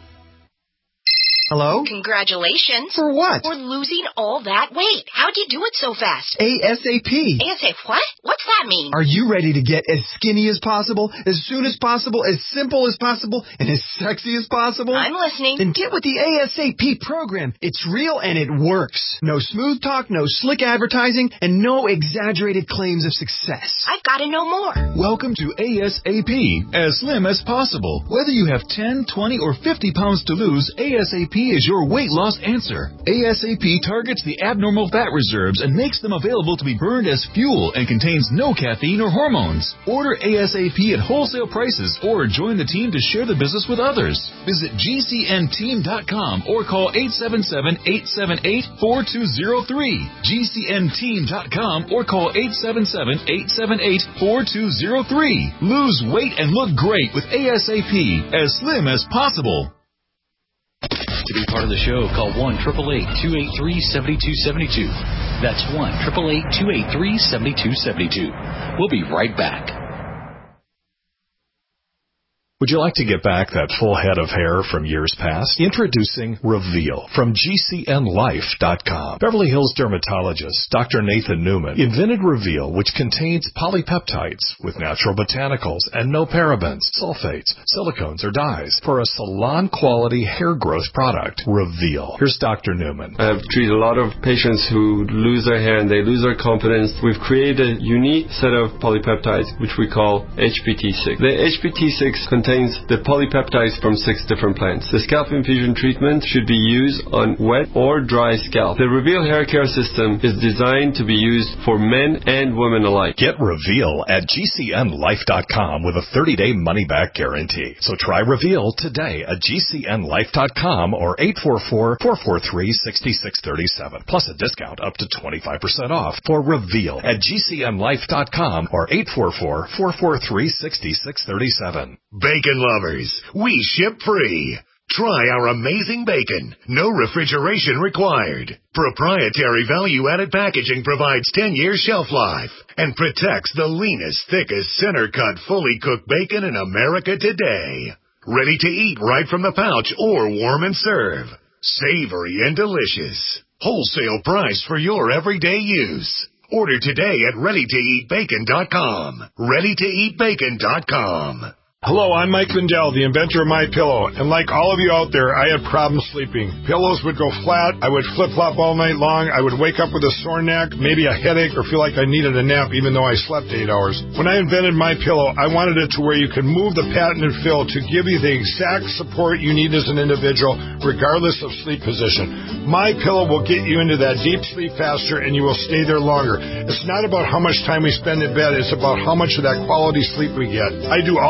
S5: Hello?
S6: Congratulations.
S5: For what?
S6: For losing all that weight. How'd you do it so fast?
S5: ASAP.
S6: ASAP what? What's that mean?
S5: Are you ready to get as skinny as possible, as soon as possible, as simple as possible, and as sexy as possible?
S6: I'm listening.
S5: Then get with the ASAP program. It's real and it works. No smooth talk, no slick advertising, and no exaggerated claims of success.
S6: I've got to know more.
S7: Welcome to ASAP, as slim as possible. Whether you have ten, twenty, or fifty pounds to lose, ASAP is your weight loss answer. ASAP targets the abnormal fat reserves and makes them available to be burned as fuel and contains no caffeine or hormones. Order ASAP at wholesale prices or join the team to share the business with others. Visit G C N team dot com or call eight seven seven, eight seven eight, four two zero three. G C N team dot com or call eight seven seven, eight seven eight, four two zero three. Lose weight and look great with ASAP, as slim as possible.
S16: To be part of the show, call one eight eight eight, two eight three, seven two seven two. That's one eight eight eight, two eight three, seven two seven two. We'll be right back.
S25: Would you like to get back that full head of hair from years past? Introducing Reveal from G C N life dot com. Beverly Hills dermatologist Doctor Nathan Newman invented Reveal, which contains polypeptides with natural botanicals and no parabens, sulfates, silicones, or dyes for a salon-quality hair growth product. Reveal. Here's Doctor Newman.
S8: I've treated a lot of patients who lose their hair and they lose their confidence. We've created a unique set of polypeptides, which we call H P T six. The H P T six contains the polypeptides from six different plants. The scalp infusion treatment should be used on wet or dry scalp. The Reveal hair care system is designed to be used for men and women alike.
S25: Get Reveal at G C N life dot com with a thirty-day money-back guarantee. So try Reveal today at G C N life dot com or eight four four, four four three, six six three seven, plus a discount up to twenty-five percent off for Reveal at G C N life dot com or eight four four, four four three, six six three seven.
S26: Bacon lovers, we ship free. Try our amazing bacon. No refrigeration required. Proprietary value-added packaging provides ten years shelf life and protects the leanest, thickest, center-cut, fully cooked bacon in America today. Ready to eat right from the pouch or warm and serve. Savory and delicious. Wholesale price for your everyday use. Order today at ready to eat bacon dot com. ready to eat bacon dot com.
S27: Hello, I'm Mike Lindell, the inventor of MyPillow, and like all of you out there, I had problems sleeping. Pillows would go flat, I would flip-flop all night long, I would wake up with a sore neck, maybe a headache, or feel like I needed a nap even though I slept eight hours. When I invented MyPillow, I wanted it to where you could move the patented fill to give you the exact support you need as an individual, regardless of sleep position. MyPillow will get you into that deep sleep faster, and you will stay there longer. It's not about how much time we spend in bed, it's about how much of that quality sleep we get. I do all of my own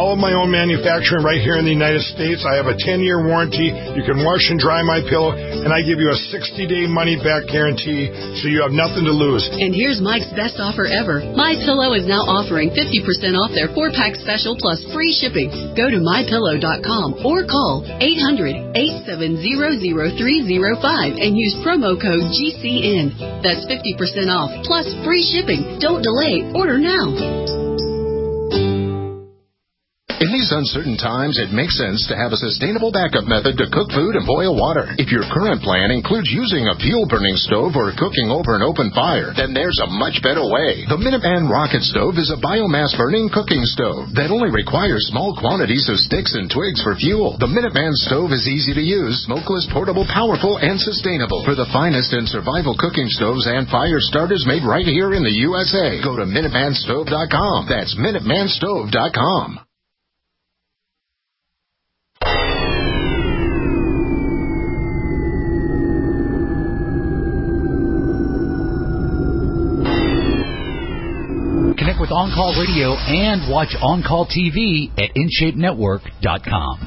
S27: own manufacturing right here in the United States. I have a ten-year warranty. You can wash and dry my pillow, and I give you a sixty-day money-back guarantee, so you have nothing to lose.
S9: And here's Mike's best offer ever. My Pillow is now offering fifty percent off their four-pack special plus free shipping. Go to my pillow dot com or call eight hundred, eight seven zero, zero three zero five and use promo code G C N. That's fifty percent off plus free shipping. Don't delay. Order now.
S10: In these uncertain times, it makes sense to have a sustainable backup method to cook food and boil water. If your current plan includes using a fuel-burning stove or cooking over an open fire, then there's a much better way. The Minuteman Rocket Stove is a biomass-burning cooking stove that only requires small quantities of sticks and twigs for fuel. The Minuteman Stove is easy to use, smokeless, portable, powerful, and sustainable. For the finest in survival cooking stoves and fire starters made right here in the U S A, go to minuteman stove dot com. That's minuteman stove dot com.
S16: Connect with On Call Radio and watch On Call T V at in shape network dot com.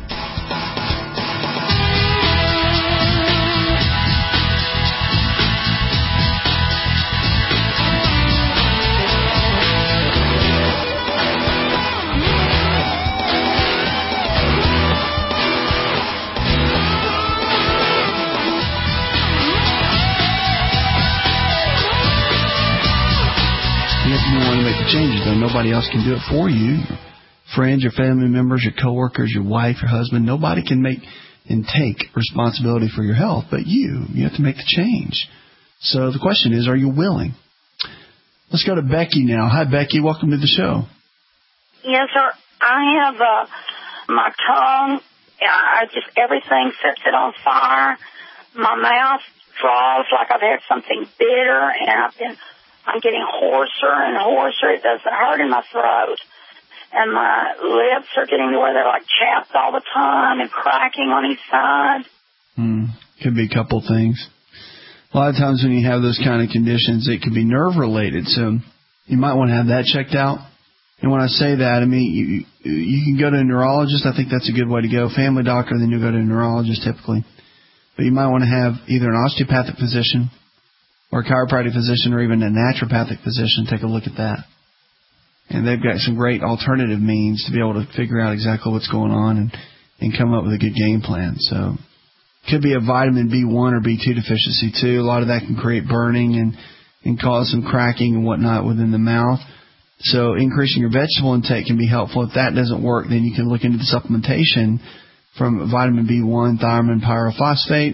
S4: You want to make the changes, though. Nobody else can do it for you. Your friends, your family members, your coworkers, your wife, your husband. Nobody can make and take responsibility for your health, but you. You have to make the change. So the question is, are you willing? Let's go to Becky now. Hi, Becky. Welcome to the show.
S11: Yes, sir. I have uh, my tongue. I just everything sets it on fire. My mouth draws like I've had something bitter, and I've been. I'm getting hoarser and hoarser. It doesn't hurt in my throat. And my lips are getting to where they're like chapped all the time and cracking on each side.
S4: Hmm. Could be a couple things. A lot of times when you have those kind of conditions, it could be nerve-related. So you might want to have that checked out. And when I say that, I mean, you, you can go to a neurologist. I think that's a good way to go. Family doctor, then you'll go to a neurologist typically. But you might want to have either an osteopathic physician or a chiropractic physician, or even a naturopathic physician, take a look at that. And they've got some great alternative means to be able to figure out exactly what's going on and, and come up with a good game plan. So could be a vitamin B one or B two deficiency, too. A lot of that can create burning and, and cause some cracking and whatnot within the mouth. So increasing your vegetable intake can be helpful. If that doesn't work, then you can look into the supplementation from vitamin B one, thiamine pyrophosphate,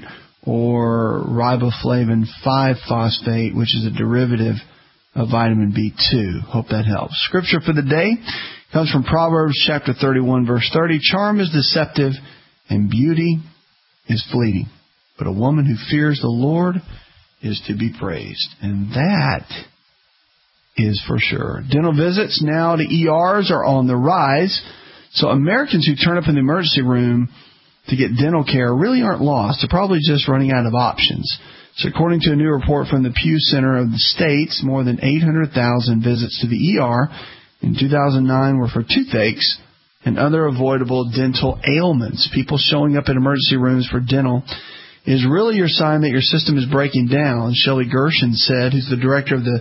S4: or riboflavin five phosphate, which is a derivative of vitamin B two. Hope that helps. Scripture for the day comes from Proverbs chapter thirty-one, verse thirty. Charm is deceptive and beauty is fleeting, but a woman who fears the Lord is to be praised. And that is for sure. Dental visits now to E Rs are on the rise. So Americans who turn up in the emergency room to get dental care really aren't lost. They're probably just running out of options. So according to a new report from the Pew Center of the States, more than eight hundred thousand visits to the E R in two thousand nine were for toothaches and other avoidable dental ailments. People showing up at emergency rooms for dental is really your sign that your system is breaking down. Shelley Gershon said, who's the director of the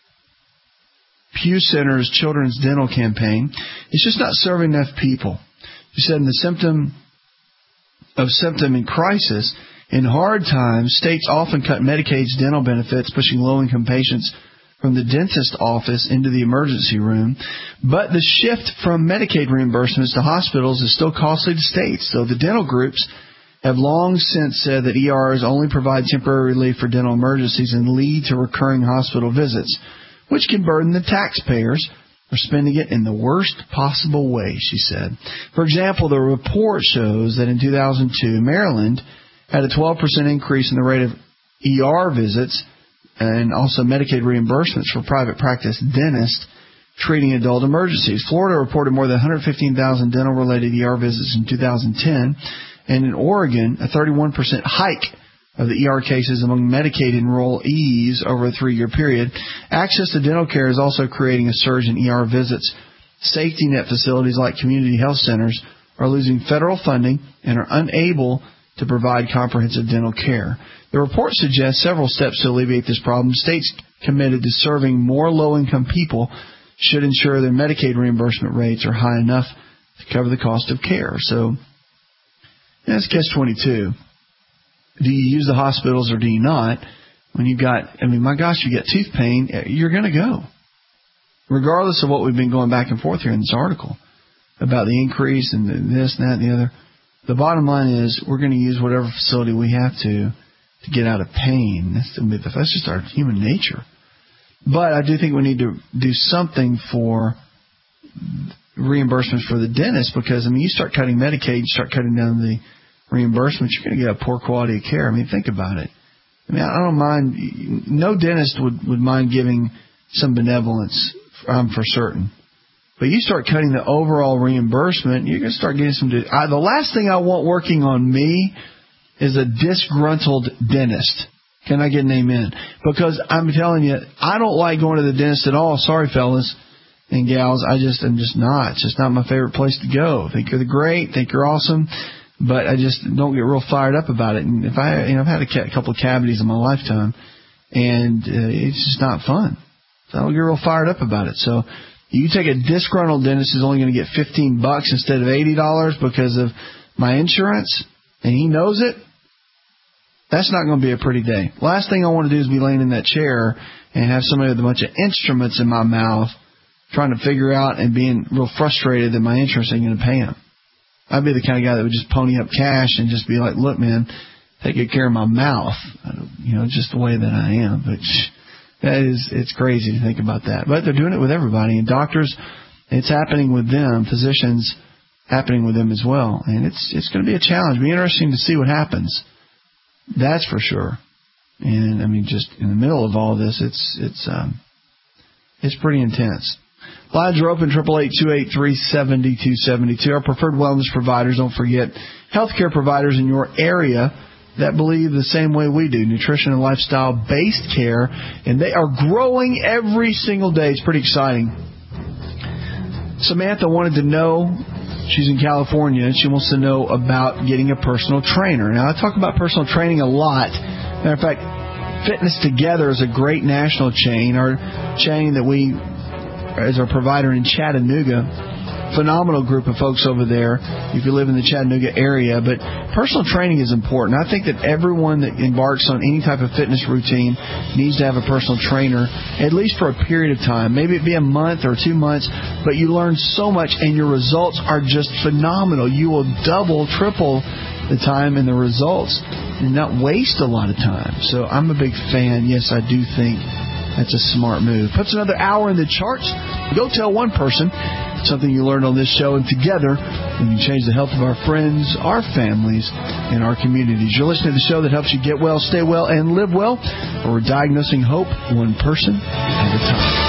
S4: Pew Center's Children's Dental Campaign, it's just not serving enough people. She said in the symptom of symptom in crisis, in hard times, states often cut Medicaid's dental benefits, pushing low-income patients from the dentist office into the emergency room. But the shift from Medicaid reimbursements to hospitals is still costly to states. So the dental groups have long since said that E Rs only provide temporary relief for dental emergencies and lead to recurring hospital visits, which can burden the taxpayers for spending it in the worst possible way, she said. For example, the report shows that in two thousand two, Maryland had a twelve percent increase in the rate of E R visits and also Medicaid reimbursements for private practice dentists treating adult emergencies. Florida reported more than one hundred fifteen thousand dental-related E R visits in two thousand ten, and in Oregon, a thirty-one percent hike of the E R cases among Medicaid enrollees over a three-year period. Access to dental care is also creating a surge in E R visits. safety net facilities like community health centers are losing federal funding and are unable to provide comprehensive dental care. The report suggests several steps to alleviate this problem. States committed to serving more low-income people should ensure their Medicaid reimbursement rates are high enough to cover the cost of care. So that's catch twenty-two. Do you use the hospitals or do you not? When you've got, I mean, my gosh, you get tooth pain, you're going to go. Regardless of what we've been going back and forth here in this article about the increase and this and that and the other, the bottom line is we're going to use whatever facility we have to to get out of pain. That's, that's just our human nature. But I do think we need to do something for reimbursements for the dentist because, I mean, you start cutting Medicaid, you start cutting down the reimbursements, you're going to get a poor quality of care. I mean, think about it. I mean, I don't mind. No dentist would, would mind giving some benevolence, um, for certain. But you start cutting the overall reimbursement, you're going to start getting some... I, the last thing I want working on me is a disgruntled dentist. Can I get an amen? Because I'm telling you, I don't like going to the dentist at all. Sorry, fellas and gals. I just, I'm just not. It's just not my favorite place to go. Think you're great. Think you're awesome. But I just don't get real fired up about it. And if I, you know, I've had a, ca- a couple of cavities in my lifetime, and uh, it's just not fun. So I don't get real fired up about it. So you take a disgruntled dentist who's only going to get fifteen bucks instead of eighty dollars because of my insurance, and he knows it. That's not going to be a pretty day. Last thing I want to do is be laying in that chair and have somebody with a bunch of instruments in my mouth trying to figure out and being real frustrated that my insurance ain't going to pay him. I'd be the kind of guy that would just pony up cash and just be like, look, man, take good care of my mouth. You know, just the way that I am. But that is, it's crazy to think about that. But they're doing it with everybody. And doctors, it's happening with them. Physicians, happening with them as well. And it's it's going to be a challenge. It'll be interesting to see what happens. That's for sure. And, I mean, just in the middle of all this, it's it's um, it's pretty intense. Lines are open, eight eight eight, two eight three, seven two seven two. Our preferred wellness providers, don't forget, healthcare providers in your area that believe the same way we do, nutrition and lifestyle-based care, and they are growing every single day. It's pretty exciting. Samantha wanted to know, she's in California, and she wants to know about getting a personal trainer. Now, I talk about personal training a lot. Matter of fact, Fitness Together is a great national chain, our chain that we, as our provider in Chattanooga. Phenomenal group of folks over there if you live in the Chattanooga area. But personal training is important. I think that everyone that embarks on any type of fitness routine needs to have a personal trainer, at least for a period of time. Maybe it be a month or two months, but you learn so much and your results are just phenomenal. You will double, triple the time and the results and not waste a lot of time. So I'm a big fan. Yes, I do think that's a smart move. Puts another hour in the charts. Go tell one person something you learned on this show, and together we can change the health of our friends, our families, and our communities. You're listening to the show that helps you get well, stay well, and live well, where we're diagnosing hope one person at a time.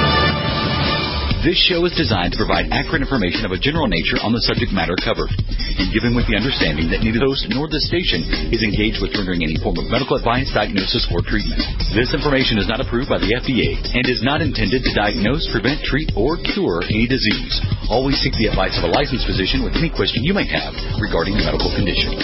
S16: This show is designed to provide accurate information of a general nature on the subject matter covered, and given with the understanding that neither the host nor the station is engaged with rendering any form of medical advice, diagnosis, or treatment. This information is not approved by the F D A and is not intended to diagnose, prevent, treat, or cure any disease. Always seek the advice of a licensed physician with any question you may have regarding a medical condition.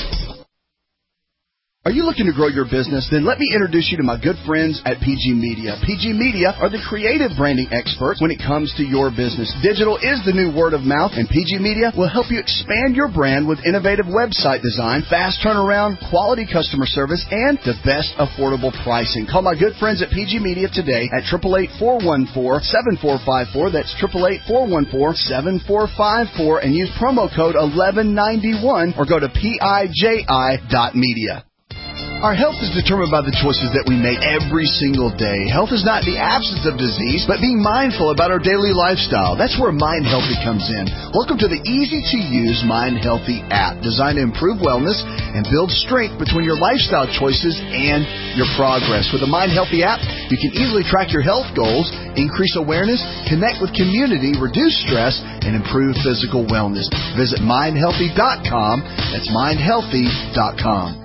S3: Are you looking to grow your business? Then let me introduce you to my good friends at P G Media. P G Media are the creative branding experts when it comes to your business. Digital is the new word of mouth, and P G Media will help you expand your brand with innovative website design, fast turnaround, quality customer service, and the best affordable pricing. Call my good friends at P G Media today at eight eight eight, four one four, seven four five four. That's eight eight eight, four one four, seven four five four, and use promo code eleven ninety-one or go to P I J I dot media. Our health is determined by the choices that we make every single day. Health is not the absence of disease, but being mindful about our daily lifestyle. That's where Mind Healthy comes in. Welcome to the easy-to-use Mind Healthy app, designed to improve wellness and build strength between your lifestyle choices and your progress. With the Mind Healthy app, you can easily track your health goals, increase awareness, connect with community, reduce stress, and improve physical wellness. Visit mind healthy dot com. That's mind healthy dot com.